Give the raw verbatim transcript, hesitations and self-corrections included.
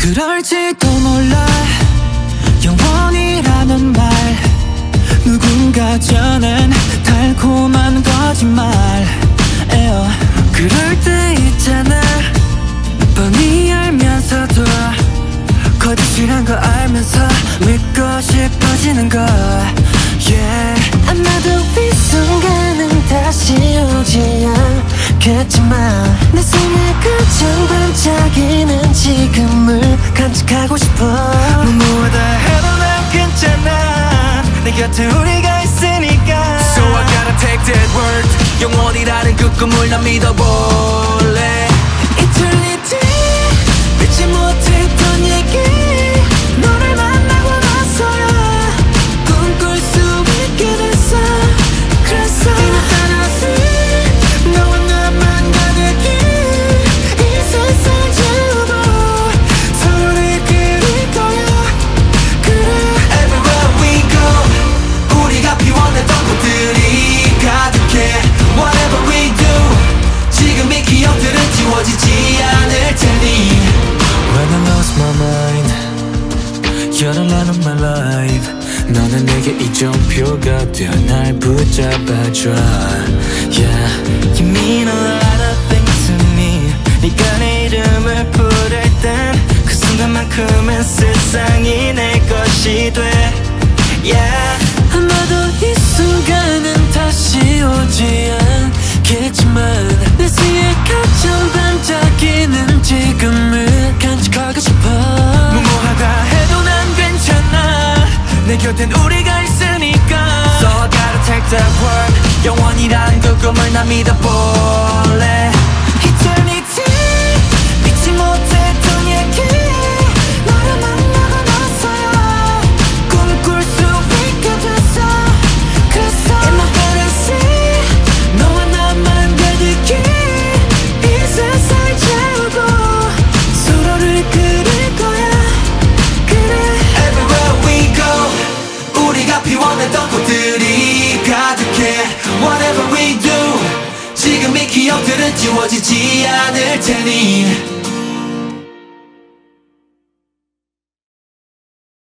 그럴지도 몰라. 영원이라는 말, 누군가 전한 달콤한 거짓말. 에어. 그럴 때 있잖아, 뻔히 알면서도 거짓이란 거 알면서 믿고 싶어지는 거. Yeah. 아마도 이 순간은 다시 오지 않겠지만 내 생에 가장 반짝이는 지금을 간직하고 싶어. 뭐뭐하다 해도 난 괜찮아, 내 곁에 우리가 있으니까. So I gotta take that word, 영원이라는 그 꿈을 난 믿어볼래. Eternity, 믿지 못했던 얘기, 너를 만나고 나서야 꿈꿀 수 있게 됐어. 그래서 이내 따라서 너와 나만 가득히 이 세상 채우고 서로를 그릴 거야. 그래. Everywhere we go, 우리가 피워냈던 곳들이 가득해. Whatever we do, 지금 이 기억들은 지워지지 않을 테니. When I lost my mind, you're the light of my life. 너는 내게 이정표가 되어 날 붙잡아줘. Yeah, you mean a lot of things to me. 네가 내 이름을 부를 땐 그 순간만큼은 세상이 내 것이 돼. Yeah. 아마도 이 순간은 다시 오지 않겠지만 내 생에 가장 반짝이는 지금을 간직하고 싶어. 뭐뭐하다 해도 난 괜찮아, 내 곁엔 우리가 있으니까. So I gotta take that word, 영원이란 그 꿈을 난 믿어볼래. Eternity, 믿지 못했던 얘기, 너를 만나고 나서야 꿈꿀 수 있게 됐어. 그래서 In my fantasy, 너와 나만 가득히 이 세상을 채우고 서로를 그릴 거야. 그래. Everywhere we go, 우리가 피워냈던 꽃들이 가득해. Whatever we do, 지금 이 기억들은 지워지지 않을 테니.